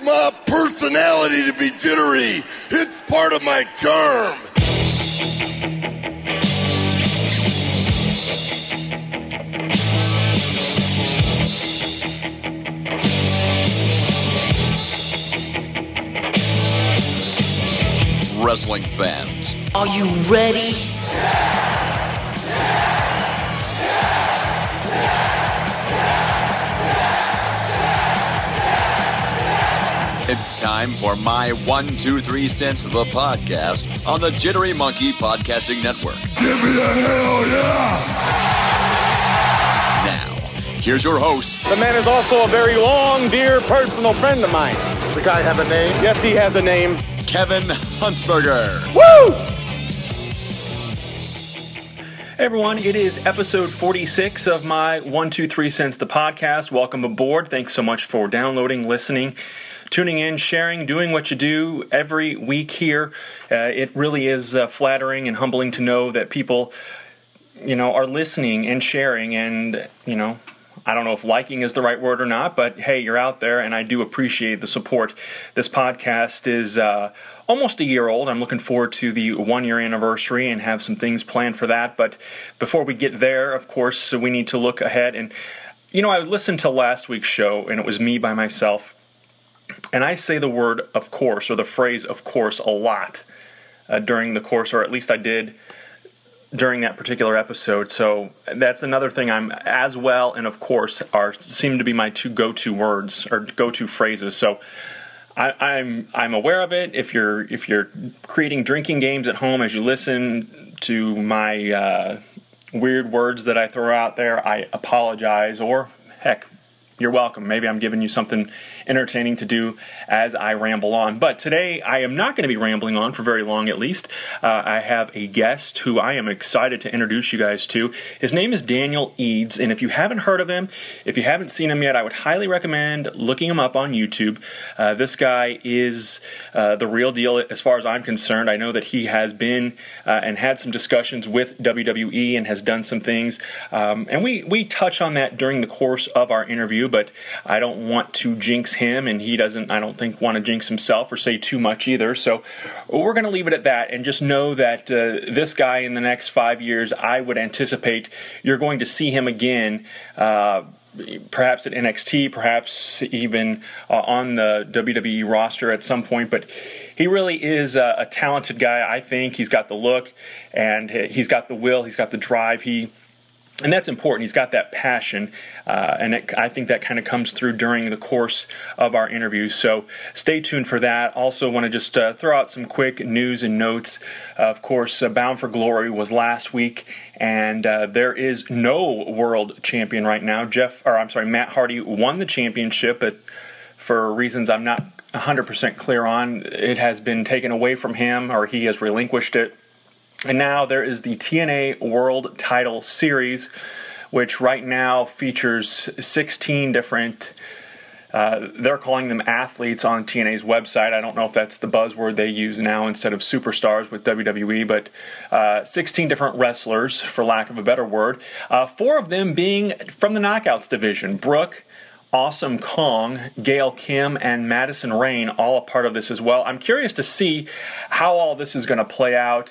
my personality to be jittery. It's part of my charm. Wrestling fans, are you ready? It's time for my 1, 2, 3 cents of the podcast on the Jittery Monkey Podcasting Network. Give me a hell yeah! Now, here's your host. The man is also a very long, dear personal friend of mine. The guy have a name? Yes, he has a name. Kevin Huntsberger. Woo! Hey everyone, it is episode 46 of my 1, 2, 3 cents the podcast. Welcome aboard. Thanks so much for downloading, listening, tuning in, sharing, doing what you do every week here. It really is flattering and humbling to know that people, are listening and sharing and, I don't know if liking is the right word or not, but hey, you're out there and I do appreciate the support. This podcast is almost a year old. I'm looking forward to the 1-year anniversary and have some things planned for that. But before we get there, of course, we need to look ahead. And, I listened to last week's show and it was me by myself. And I say the word of course, or the phrase of course, a lot during the course, or at least I did during that particular episode. So that's another thing I'm as well, and of course seem to be my two go-to words or go-to phrases. So I'm aware of it. If you're creating drinking games at home as you listen to my weird words that I throw out there, I apologize, or heck, you're welcome. Maybe I'm giving you something entertaining to do as I ramble on. But today, I am not going to be rambling on for very long, at least. I have a guest who I am excited to introduce you guys to. His name is Daniel Eads, and if you haven't heard of him, if you haven't seen him yet, I would highly recommend looking him up on YouTube. This guy is the real deal as far as I'm concerned. I know that he has been and had some discussions with WWE and has done some things. And we touch on that during the course of our interview, but I don't want to jinx him, and he doesn't, I don't think, want to jinx himself or say too much either. So we're going to leave it at that and just know that this guy in the next 5 years, I would anticipate you're going to see him again, perhaps at NXT, perhaps even on the WWE roster at some point. But he really is a talented guy, I think. He's got the look, and he's got the will, he's got the drive. And that's important. He's got that passion, and I think that kind of comes through during the course of our interview. So stay tuned for that. Also want to just throw out some quick news and notes. Of course, Bound for Glory was last week, and there is no world champion right now. Matt Hardy won the championship, but for reasons I'm not 100% clear on, it has been taken away from him, or he has relinquished it. And now there is the TNA World Title Series, which right now features 16 different, they're calling them athletes on TNA's website. I don't know if that's the buzzword they use now instead of superstars with WWE, but 16 different wrestlers, for lack of a better word. 4 of them being from the Knockouts division. Brooke, Awesome Kong, Gail Kim, and Madison Rayne, all a part of this as well. I'm curious to see how all this is going to play out.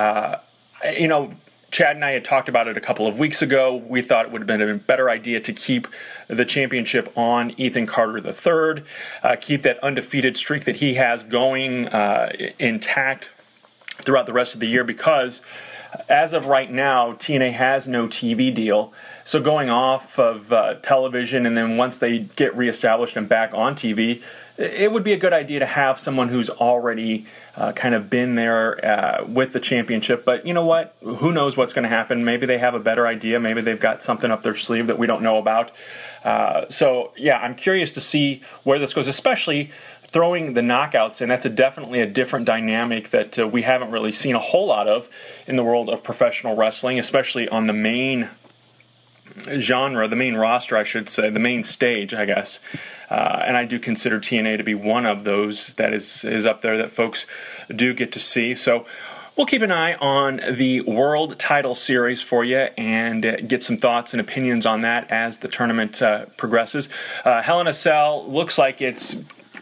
Chad and I had talked about it a couple of weeks ago. We thought it would have been a better idea to keep the championship on Ethan Carter III, keep that undefeated streak that he has going intact throughout the rest of the year, because as of right now, TNA has no TV deal. So going off of television, and then once they get reestablished and back on TV, it would be a good idea to have someone who's already kind of been there with the championship. But you know what? Who knows what's going to happen? Maybe they have a better idea. Maybe they've got something up their sleeve that we don't know about. I'm curious to see where this goes, especially throwing the knockouts in. That's definitely a different dynamic that we haven't really seen a whole lot of in the world of professional wrestling, especially on the main genre, the main roster, I should say, the main stage, I guess. And I do consider TNA to be one of those that is up there that folks do get to see. So we'll keep an eye on the World Title Series for you and get some thoughts and opinions on that as the tournament progresses. Hell in a Cell looks like it's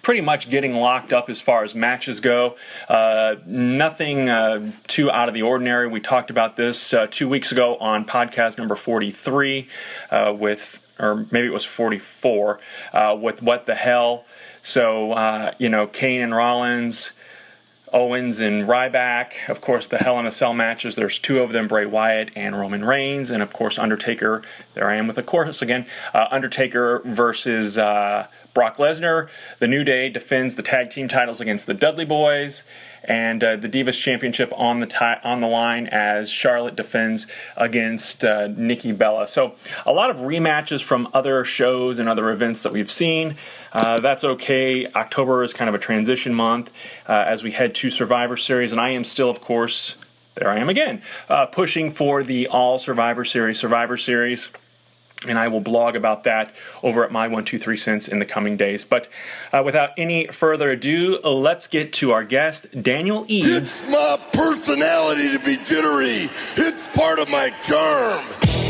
pretty much getting locked up as far as matches go. Nothing too out of the ordinary. We talked about this 2 weeks ago on podcast number 43 or maybe it was 44, with What the Hell. So, Kane and Rollins, Owens and Ryback, of course, the Hell in a Cell matches. There's two of them, Bray Wyatt and Roman Reigns, and of course, Undertaker. There I am with the chorus again. Undertaker versus Brock Lesnar. The New Day defends the tag team titles against the Dudley Boys, and the Divas Championship on the line as Charlotte defends against Nikki Bella. So a lot of rematches from other shows and other events that we've seen. That's okay. October is kind of a transition month as we head to Survivor Series, and I am still, of course, there I am again, pushing for the All Survivor Series, and I will blog about that over at my 123 cents in the coming days. But without any further ado, let's get to our guest, Daniel Eads. It's my personality to be jittery. It's part of my charm.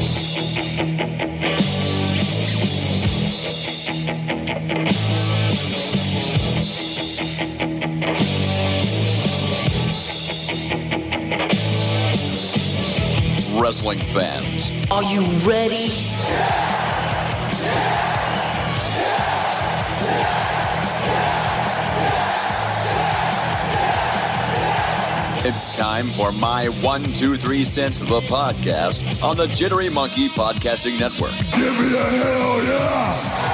Wrestling fans, are you ready? it's time for my 123 cents of the podcast on the Jittery Monkey Podcasting Network. Give me a hell yeah!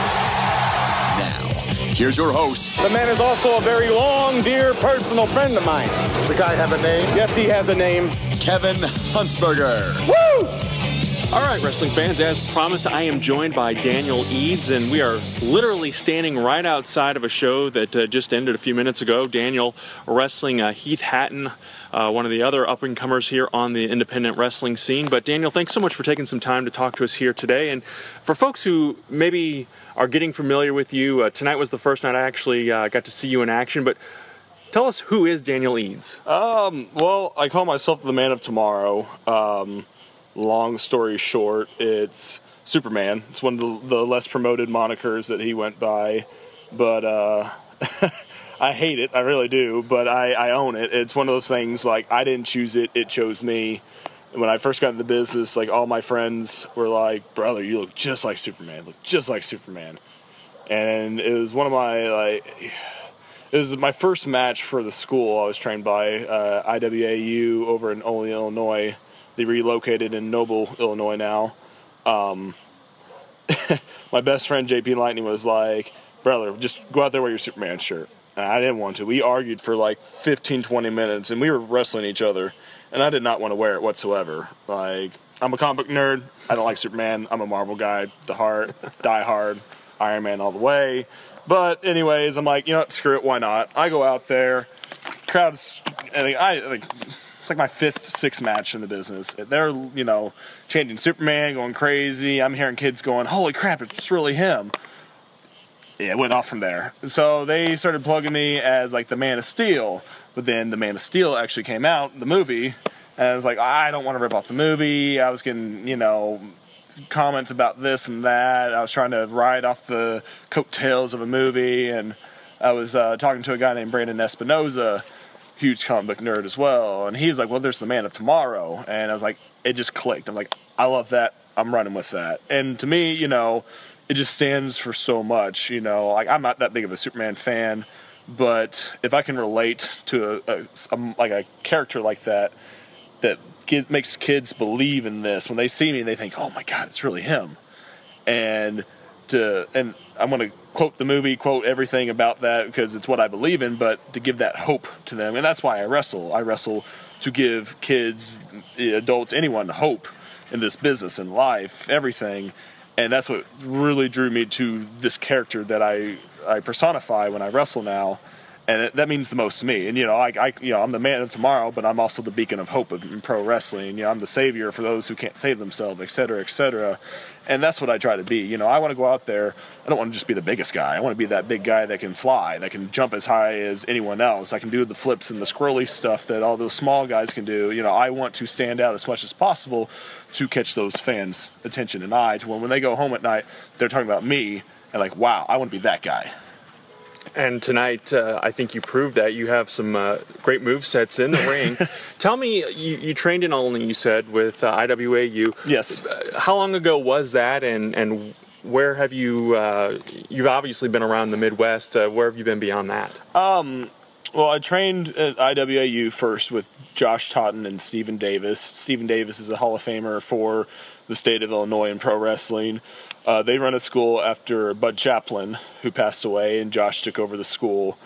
Now, here's your host. The man is also a very long, dear personal friend of mine. The guy have a name? Yes, he has a name. Kevin Huntsberger. Woo! All right, wrestling fans, as promised, I am joined by Daniel Eads, and we are literally standing right outside of a show that just ended a few minutes ago. Daniel wrestling Heath Hatton, one of the other up-and-comers here on the independent wrestling scene. But Daniel, thanks so much for taking some time to talk to us here today. And for folks who maybe are getting familiar with you, tonight was the first night I actually got to see you in action, but tell us, who is Daniel Eads? Well, I call myself the Man of Tomorrow. Long story short, it's Superman. It's one of the less promoted monikers that he went by, but I hate it. I really do, but I own it. It's one of those things, like, I didn't choose it. It chose me. When I first got into the business, like, all my friends were like, brother, you look just like Superman. Look just like Superman. And it was one of my, it was my first match for the school I was trained by, IWAU over in Olean, Illinois. They relocated in Noble, Illinois now. My best friend, JP Lightning, was like, brother, just go out there wear your Superman shirt. And I didn't want to. We argued for like 15, 20 minutes, and we were wrestling each other. And I did not want to wear it whatsoever. Like, I'm a comic book nerd. I don't like Superman. I'm a Marvel guy, die hard, Iron Man all the way. But anyways, I'm like, you know what, screw it, why not? I go out there, crowds, and it's like my fifth, sixth match in the business. They're, chanting Superman, going crazy. I'm hearing kids going, holy crap, it's really him. Yeah, it went off from there. So they started plugging me as, like, the Man of Steel. But then the Man of Steel actually came out, the movie, and I was like, I don't want to rip off the movie. I was getting, comments about this and that. I was trying to ride off the coattails of a movie, and I was talking to a guy named Brandon Espinoza, huge comic book nerd as well, and he's like, well, there's the Man of Tomorrow, and I was like, it just clicked. I'm like, I love that. I'm running with that. And to me, it just stands for so much. Like, I'm not that big of a Superman fan, but if I can relate to a character like that makes kids believe in this, when they see me, they think, oh my God, it's really him. And I'm going to quote the movie, quote everything about that, because it's what I believe in, but to give that hope to them. And that's why I wrestle. I wrestle to give kids, adults, anyone hope in this business, in life, everything. And that's what really drew me to this character that I personify when I wrestle now. And that means the most to me. And, I'm the Man of Tomorrow, but I'm also the beacon of hope in pro wrestling. I'm the savior for those who can't save themselves, et cetera, et cetera. And that's what I try to be. I want to go out there. I don't want to just be the biggest guy. I want to be that big guy that can fly, that can jump as high as anyone else. I can do the flips and the squirrely stuff that all those small guys can do. I want to stand out as much as possible to catch those fans' attention and eye, to when they go home at night, they're talking about me and like, wow, I want to be that guy. And tonight, I think you proved that. You have some great movesets in the ring. Tell me, you trained in Olney, you said, with IWAU. Yes. How long ago was that, and where have you, you've obviously been around the Midwest, where have you been beyond that? Well, I trained at IWAU first with Josh Totten and Stephen Davis. Stephen Davis is a Hall of Famer for the state of Illinois in pro wrestling. They run a school after Bud Chaplin, who passed away, and Josh took over the school.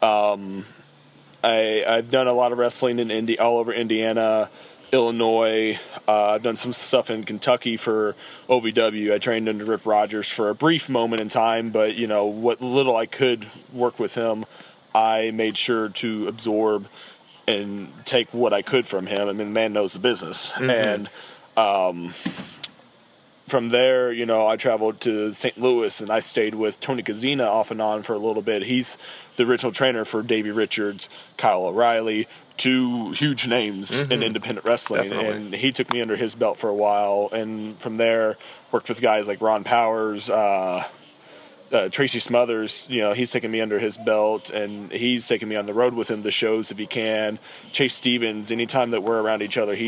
I've done a lot of wrestling in all over Indiana, Illinois. I've done some stuff in Kentucky for OVW. I trained under Rip Rogers for a brief moment in time, but what little I could work with him, I made sure to absorb and take what I could from him. I mean, the man knows the business. Mm-hmm. And from there, I traveled to St. Louis, and I stayed with Tony Kazina off and on for a little bit. He's the original trainer for Davey Richards, Kyle O'Reilly, two huge names in independent wrestling. Definitely. And he took me under his belt for a while. And from there, worked with guys like Ron Powers, Tracy Smothers. He's taken me under his belt, and he's taken me on the road with him to shows if he can. Chase Stevens, anytime that we're around each other,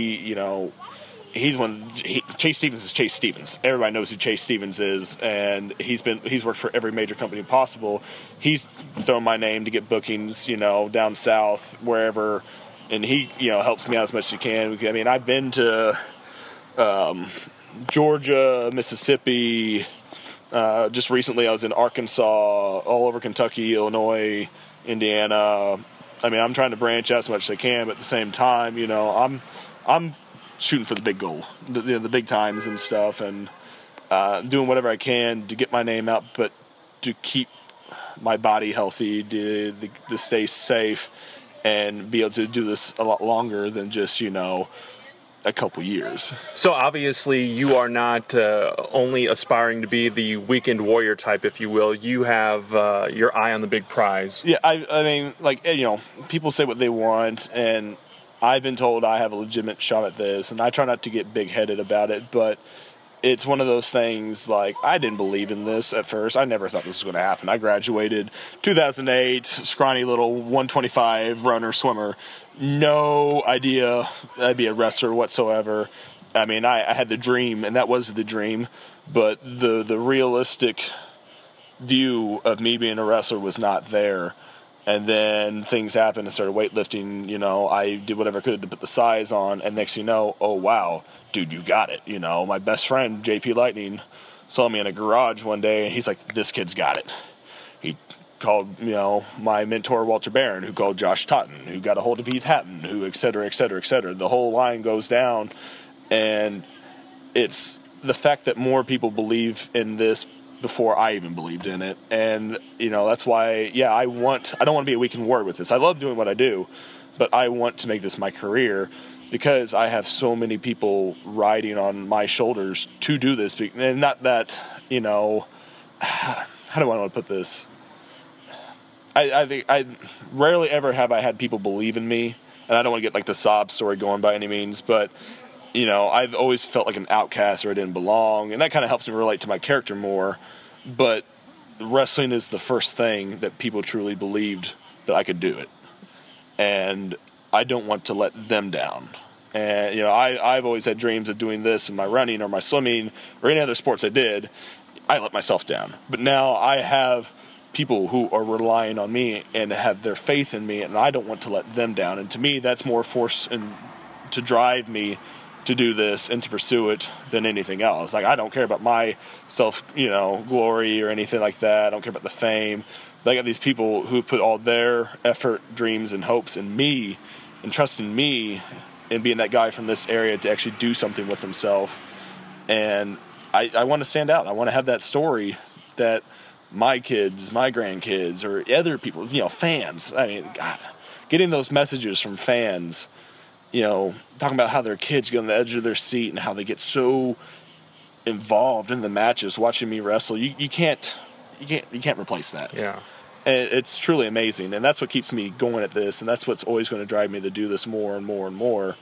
Chase Stevens is Chase Stevens. Everybody knows who Chase Stevens is, and he's worked for every major company possible. He's thrown my name to get bookings, down south, wherever, and he, helps me out as much as he can. I mean, I've been to Georgia, Mississippi. Just recently, I was in Arkansas, all over Kentucky, Illinois, Indiana. I mean, I'm trying to branch out as much as I can, but at the same time, I'm shooting for the big goal, the big times and stuff, and doing whatever I can to get my name out, but to keep my body healthy, to stay safe, and be able to do this a lot longer than just, a couple years. So obviously you are not only aspiring to be the weekend warrior type, if you will. You have your eye on the big prize. Yeah, I mean, people say what they want, and I've been told I have a legitimate shot at this, and I try not to get big-headed about it, but it's one of those things, I didn't believe in this at first. I never thought this was going to happen. I graduated 2008, scrawny little 125 runner, swimmer. No idea I'd be a wrestler whatsoever. I mean, I had the dream, and that was the dream, but the realistic view of me being a wrestler was not there. And then things happened and started weightlifting. I did whatever I could to put the size on, and next thing you know, oh wow, dude, you got it. My best friend JP Lightning saw me in a garage one day, and he's like, this kid's got it. He called my mentor Walter Barron, who called Josh Totten, who got a hold of Heath Hatton, who et cetera, et cetera, et cetera. The whole line goes down, and it's the fact that more people believe in this before I even believed in it. And that's why I don't want to be a weekend warrior with this. I love doing what I do, but I want to make this my career, because I have so many people riding on my shoulders to do this. And not that, how do I want to put this? I think I rarely ever have I had people believe in me, and I don't want to get the sob story going by any means, but I've always felt like an outcast, or I didn't belong, and that kind of helps me relate to my character more. But wrestling is the first thing that people truly believed that I could do it, and I don't want to let them down. And I've always had dreams of doing this in my running or my swimming or any other sports I did. I let myself down, but now I have people who are relying on me and have their faith in me, and I don't want to let them down. And to me, that's more force and to drive me to do this and to pursue it than anything else. I don't care about my self, glory or anything like that. I don't care about the fame. But I got these people who put all their effort, dreams, and hopes in me, and trust in me, and being that guy from this area to actually do something with himself. And I want to stand out. I want to have that story that my kids, my grandkids, or other people, fans. I mean, God, getting those messages from fans, talking about how their kids get on the edge of their seat and how they get so involved in the matches, watching me wrestle. You can't replace that. Yeah. And it's truly amazing, and that's what keeps me going at this, and that's what's always going to drive me to do this more and more and more.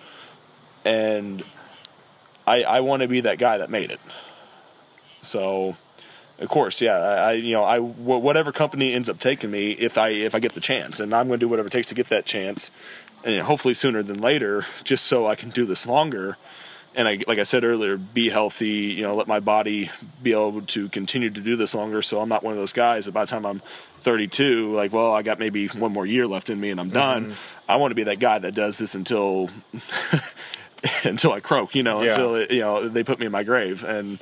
And I want to be that guy that made it. So Of course, yeah. Whatever company ends up taking me, if I get the chance, and I'm going to do whatever it takes to get that chance, and hopefully sooner than later, just so I can do this longer. And like I said earlier, be healthy. Let my body be able to continue to do this longer. So I'm not one of those guys that by the time I'm 32, I got maybe one more year left in me and I'm done. I want to be that guy that does this until until I croak. Until they put me in my grave. And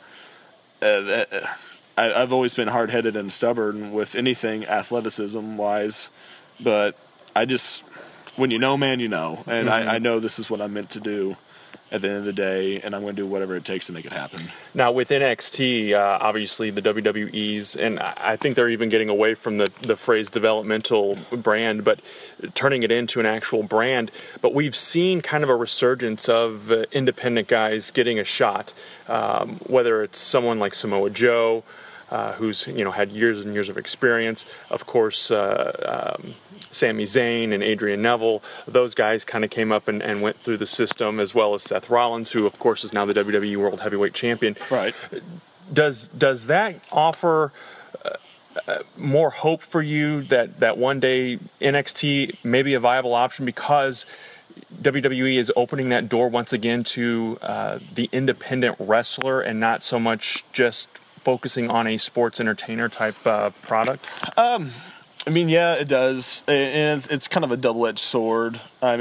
I've always been hard-headed and stubborn with anything athleticism-wise, but when you know, man, you know. And I know this is what I'm meant to do at the end of the day, and I'm going to do whatever it takes to make it happen. Now, with NXT, obviously the WWE's, and I think they're even getting away from the phrase developmental brand, but turning it into an actual brand. But we've seen kind of a resurgence of independent guys getting a shot, whether it's someone like Samoa Joe, who's had years and years of experience. Of course, Sami Zayn and Adrian Neville, those guys kind of came up and went through the system, as well as Seth Rollins, who of course is now the WWE World Heavyweight Champion. Right. Does that offer more hope for you that one day NXT may be a viable option, because WWE is opening that door once again to the independent wrestler and not so much just focusing on a sports entertainer type product? Yeah, it does, and it's kind of a double-edged sword. I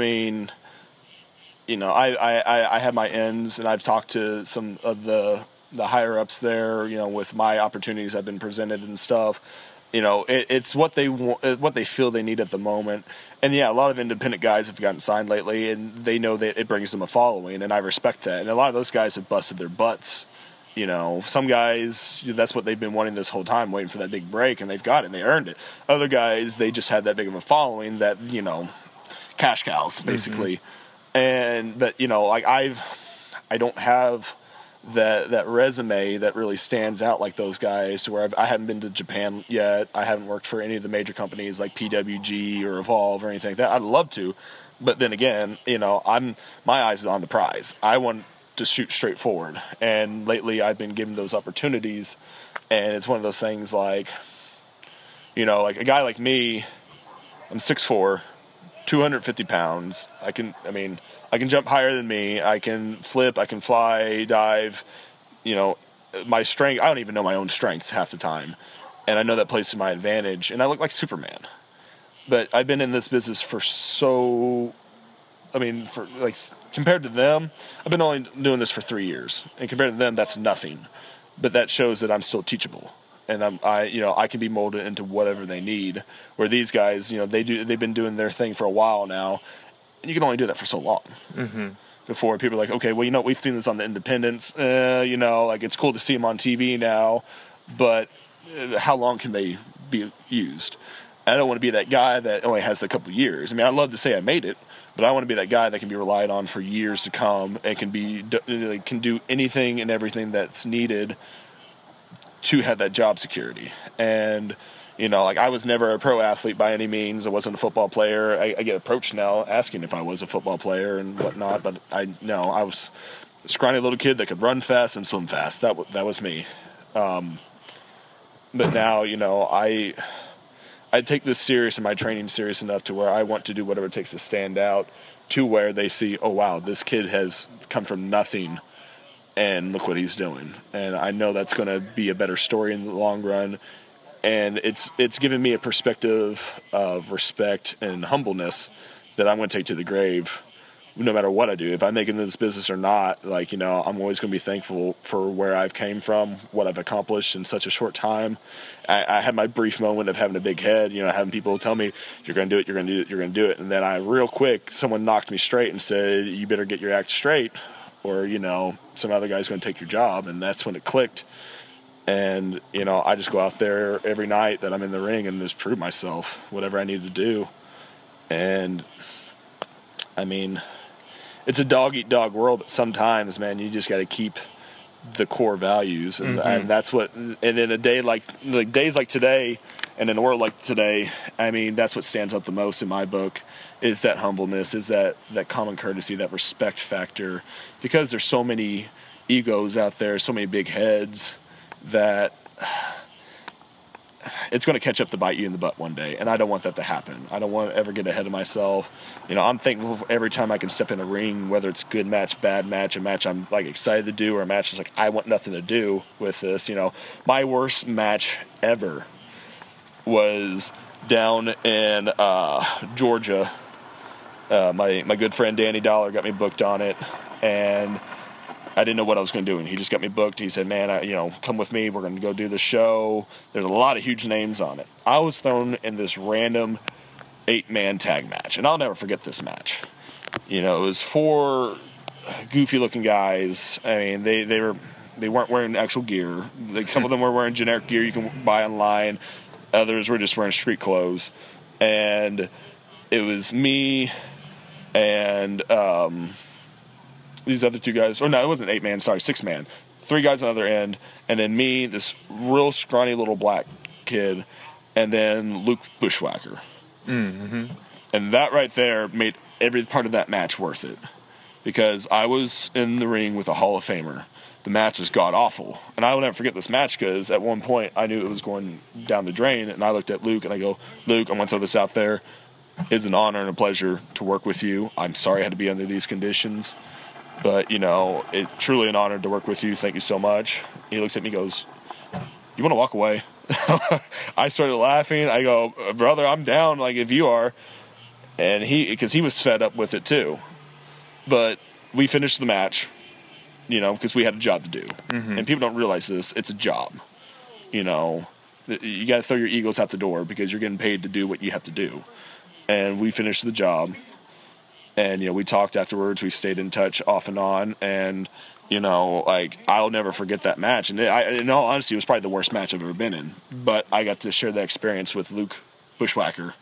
have my ends, and I've talked to some of the higher-ups there, with my opportunities I've been presented and stuff. It's what they want, what they feel they need at the moment. And yeah, a lot of independent guys have gotten signed lately, and they know that it brings them a following, and I respect that. And a lot of those guys have busted their butts. Some guys, that's what they've been wanting this whole time, waiting for that big break, and they've got it, and they earned it. Other guys, they just had that big of a following that, cash cows, basically. And, but, I don't have that resume that really stands out like those guys, to where I haven't been to Japan yet. I haven't worked for any of the major companies like PWG or Evolve or anything like that. I'd love to, but then again, my eyes are on the prize. I want to shoot straight forward, and lately I've been given those opportunities, and it's one of those things like a guy like me, I'm 6'4", 250 pounds. I can jump higher than me. I can flip, I can fly, dive. My strength, I don't even know my own strength half the time, and I know that plays to my advantage, and I look like Superman. But I've been in this business compared to them, I've been only doing this for 3 years, and compared to them, that's nothing. But that shows that I'm still teachable, and I can be molded into whatever they need. Where these guys, they've been doing their thing for a while now, and you can only do that for so long. Before people are like, okay, well, we've seen this on the independents, it's cool to see them on TV now, but how long can they be used? I don't want to be that guy that only has a couple of years. I'd love to say I made it, but I want to be that guy that can be relied on for years to come, and can do anything and everything that's needed to have that job security. And I was never a pro athlete by any means. I wasn't a football player. I get approached now asking if I was a football player and whatnot, but I was a scrawny little kid that could run fast and swim fast. That was me. But now, I take this serious and my training serious enough to where I want to do whatever it takes to stand out, to where they see, oh wow, this kid has come from nothing, and look what he's doing. And I know that's going to be a better story in the long run. And it's given me a perspective of respect and humbleness that I'm going to take to the grave, no matter what I do. If I make it into this business or not, I'm always going to be thankful for where I've came from, what I've accomplished in such a short time. I had my brief moment of having a big head, having people tell me, you're going to do it, you're going to do it, you're going to do it. And then real quick, someone knocked me straight and said, you better get your act straight, or, some other guy's going to take your job. And that's when it clicked. And, I just go out there every night that I'm in the ring and just prove myself, whatever I need to do. And, it's a dog-eat-dog world, but sometimes, man, you just got to keep the core values. And that's what, and in a day like days like today, and in a world like today, that's what stands out the most in my book, is that humbleness, is that common courtesy, that respect factor. Because there's so many egos out there, so many big heads, that it's going to catch up to bite you in the butt one day, and I don't want that to happen. I don't want to ever get ahead of myself. You know, I'm thankful for every time I can step in a ring, whether it's good match, bad match, a match I'm like excited to do, or a match that's like I want nothing to do with this. You know, my worst match ever was down in Georgia. My good friend Danny Dollar got me booked on it, and I didn't know what I was going to do, and he just got me booked. He said, man, come with me. We're going to go do the show. There's a lot of huge names on it. I was thrown in this random 8-man tag match, and I'll never forget this match. You know, it was 4 goofy-looking guys. I mean, they weren't wearing actual gear. Some of them were wearing generic gear you can buy online. Others were just wearing street clothes. And it was me and these other 2 guys, or no, it wasn't 8-man, sorry, 6-man. 3 guys on the other end, and then me, this real scrawny little black kid, and then Luke Bushwhacker. Mm-hmm. And that right there made every part of that match worth it, because I was in the ring with a Hall of Famer. The match was god-awful, and I will never forget this match, because at one point I knew it was going down the drain, and I looked at Luke, and I go, Luke, I'm going to throw this out there. It's an honor and a pleasure to work with you. I'm sorry I had to be under these conditions. But, it's truly an honor to work with you. Thank you so much. He looks at me and goes, you want to walk away? I started laughing. I go, brother, I'm down, like, if you are. And because he was fed up with it too. But we finished the match, because we had a job to do. Mm-hmm. And people don't realize this. It's a job. You got to throw your egos out the door, because you're getting paid to do what you have to do. And we finished the job. And, we talked afterwards. We stayed in touch off and on. And, I'll never forget that match. And in all honesty, it was probably the worst match I've ever been in. But I got to share that experience with Luke Bushwhacker.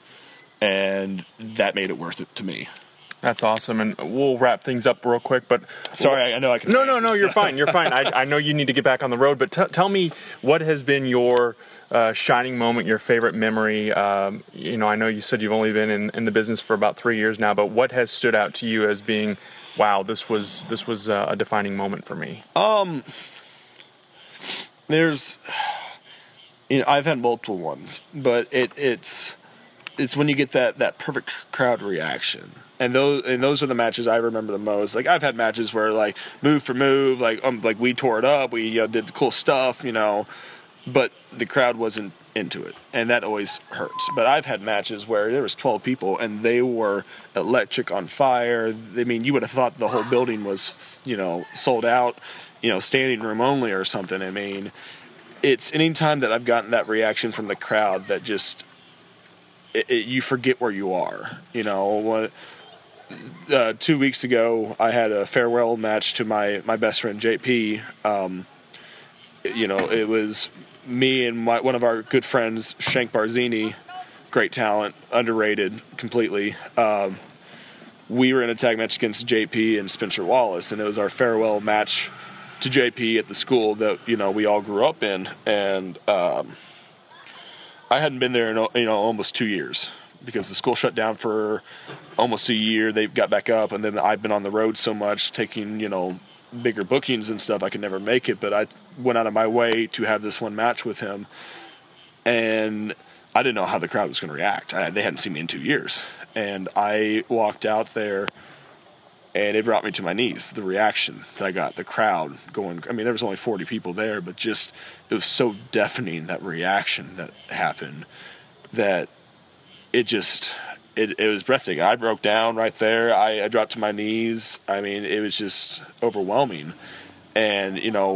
And that made it worth it to me. That's awesome, and we'll wrap things up real quick. But sorry, I know I can. No, you're fine. You're fine. I know you need to get back on the road, but tell me what has been your shining moment, your favorite memory. I know you said you've only been in the business for about 3 years now, but what has stood out to you as being, wow, this was a defining moment for me? There's, I've had multiple ones, but it's when you get that perfect crowd reaction. And those are the matches I remember the most. Like, I've had matches where, like, move for move, like we tore it up, we did the cool stuff, but the crowd wasn't into it, and that always hurts. But I've had matches where there was 12 people, and they were electric, on fire. I mean, you would have thought the whole building was, sold out, standing room only or something. I mean, it's any time that I've gotten that reaction from the crowd that just, you forget where you are, 2 weeks ago, I had a farewell match to my best friend JP. It was me and one of our good friends, Shank Barzini, great talent, underrated completely. We were in a tag match against JP and Spencer Wallace, and it was our farewell match to JP at the school that we all grew up in, and I hadn't been there in almost 2 years. Because the school shut down for almost a year. They got back up, and then I've been on the road so much, taking, bigger bookings and stuff, I could never make it, but I went out of my way to have this one match with him, and I didn't know how the crowd was going to react. They hadn't seen me in 2 years, and I walked out there, and it brought me to my knees, the reaction that I got, the crowd going. I mean, there was only 40 people there, but just, it was so deafening, that reaction that happened, that it was breathtaking. I broke down right there. I dropped to my knees. I mean, it was just overwhelming. And,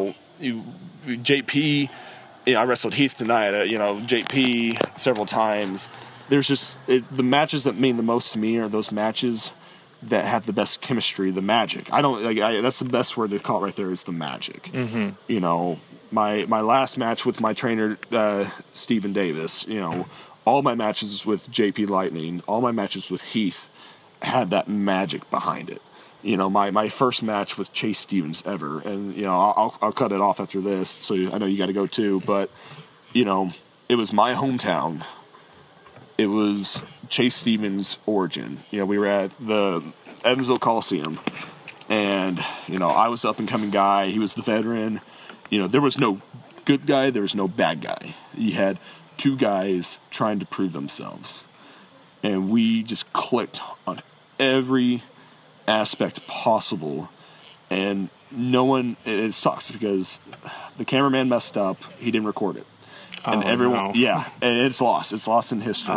JP, I wrestled Heath tonight, JP several times. There's just, the matches that mean the most to me are those matches that have the best chemistry, the magic. That's the best word to call it right there, is the magic. Mm-hmm. My last match with my trainer, Stephen Davis, all my matches with JP Lightning, all my matches with Heath had that magic behind it. My first match with Chase Stevens ever, and I'll cut it off after this, so I know you got to go too. But it was my hometown. It was Chase Stevens' origin. We were at the Evansville Coliseum, and I was the up and coming guy. He was the veteran. There was no good guy. There was no bad guy. You had two guys trying to prove themselves. And we just clicked on every aspect possible. And no one, it sucks because the cameraman messed up. He didn't record it. And everyone, and it's lost. It's lost in history.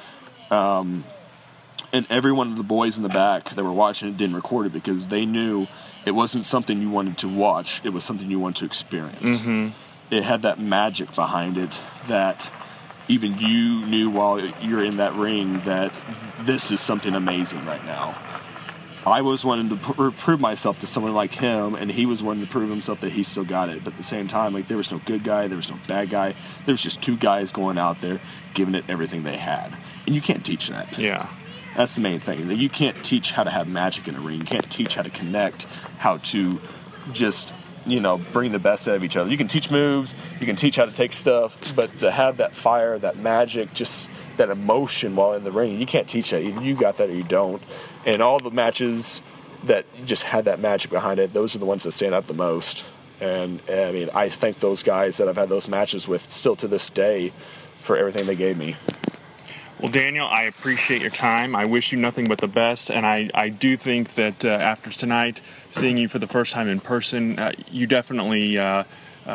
And every one of the boys in the back that were watching it didn't record it because they knew it wasn't something you wanted to watch. It was something you wanted to experience. Mm-hmm. It had that magic behind it that even you knew while you're in that ring that this is something amazing right now. I was wanting to prove myself to someone like him, and he was wanting to prove himself that he still got it. But at the same time, like, there was no good guy, there was no bad guy. There was just two guys going out there giving it everything they had. And you can't teach that. Yeah. That's the main thing. You can't teach how to have magic in a ring. You can't teach how to connect, how to just, bring the best out of each other. You can teach moves, you can teach how to take stuff, but to have that fire, that magic, just that emotion while in the ring, you can't teach that. Either you got that or you don't. And all the matches that just had that magic behind it, those are the ones that stand out the most. And, I mean, I thank those guys that I've had those matches with still to this day for everything they gave me. Well, Daniel, I appreciate your time. I wish you nothing but the best, and I do think that after tonight, seeing you for the first time in person, you definitely are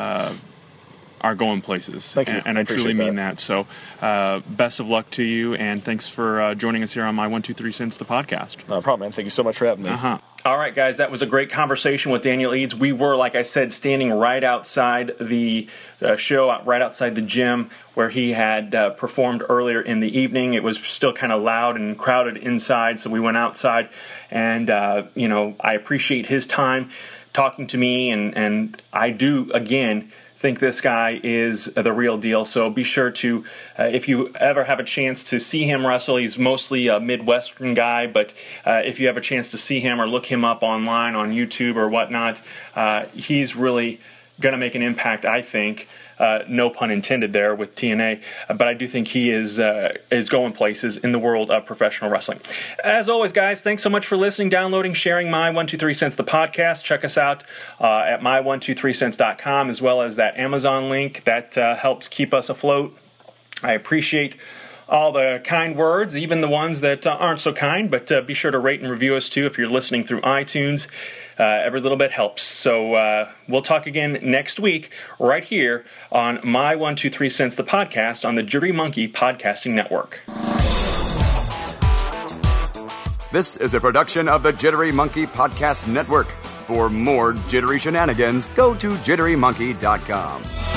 going places. Thank you. And I truly mean that. So best of luck to you, and thanks for joining us here on my 1, 2, 3 Cents, the podcast. No problem, man. Thank you so much for having me. All right, guys, that was a great conversation with Daniel Eads. We were, like I said, standing right outside the show, right outside the gym where he had performed earlier in the evening. It was still kind of loud and crowded inside, so we went outside. And, I appreciate his time talking to me, and I do, again, think this guy is the real deal. So be sure to, if you ever have a chance to see him wrestle, he's mostly a Midwestern guy, but if you have a chance to see him or look him up online on YouTube or whatnot, he's really going to make an impact, I think. No pun intended there with TNA, but I do think he is going places in the world of professional wrestling. As always, guys, thanks so much for listening, downloading, sharing my 1, 2, 3 Cents, the podcast. Check us out at my123cents.com, as well as that Amazon link that helps keep us afloat. I appreciate all the kind words, even the ones that aren't so kind, but be sure to rate and review us too if you're listening through iTunes. Every little bit helps. So we'll talk again next week right here on My 1, 2, 3 Cents, the podcast on the Jittery Monkey Podcasting Network. This is a production of the Jittery Monkey Podcast Network. For more jittery shenanigans, go to jitterymonkey.com.